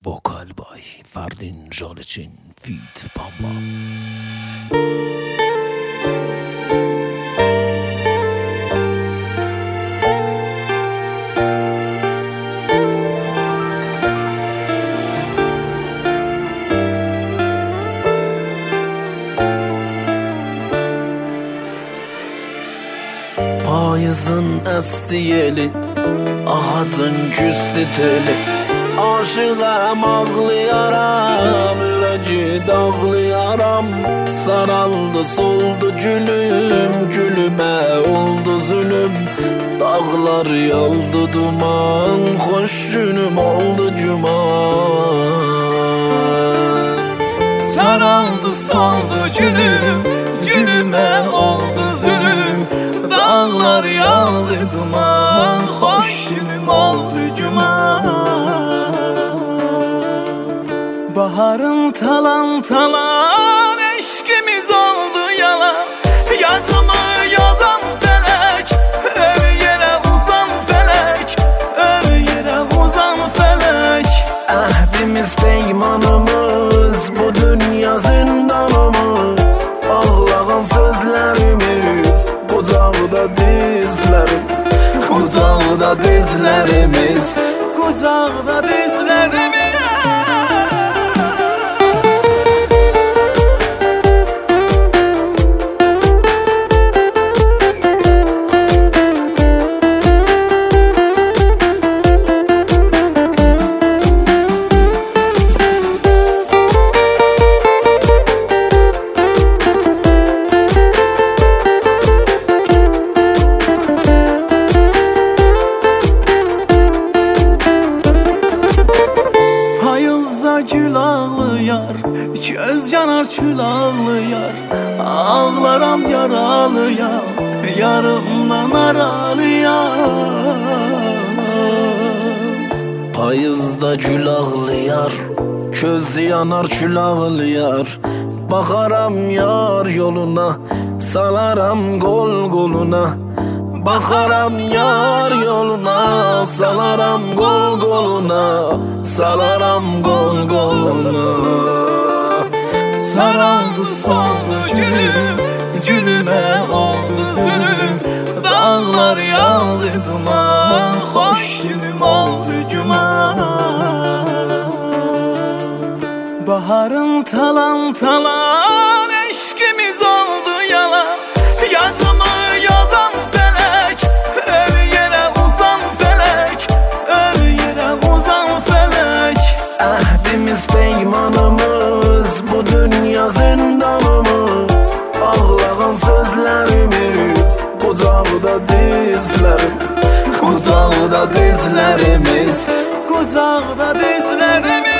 Vokal by Ferdin Jalacin feat. Pamba. Payızın esti yeli, ağacın küstü teli. Aşığım ağlayaram, üreci dağlayaram. Saraldı soldu gülüm, gülüme oldu zulüm. Dağlar yaldı duman, hoş günüm oldu cuman. Saraldı soldu gülüm, gülüme oldu zulüm. Dağlar yaldı duman, hoş günüm oldu cuman. Baharım talan talan, eşkimiz oldu yalan. Yazımı yazan felek, öv yere uzan felek, öv yere uzan felek. Ahdimiz peymanımız, bu dünya zindanımız. Ağlayan sözlerimiz, kucağda dizlerimiz. Kucağda dizlerimiz, kucağda dizlerimiz. Gül ağlayar, göz yanar kül ağlayar. Ağlaram yaralı yar, yarımdan aralıyar. Payızda gül ağlayar, göz yanar kül ağlayar. Bakaram yar yoluna, salaram gol goluna. Bakaram yar yoluna, salaram gol goluna. Salaram gol goluna. Saraldı soldu gülüm, gülüme oldu zulüm. Dağlar yaldı duman, hoş günüm oldu cuman. Baharım talan talan, eşkimiz oldu yalan. Yazımı yazan felek, öv yere uzan felek, öv yere uzan felek. Ahdimiz peymanımız, bu dünya zindanımız. Ağlayan sözlerimiz, kucağda dizlerimiz. Kucağda dizlerimiz, kucağda dizlerimiz.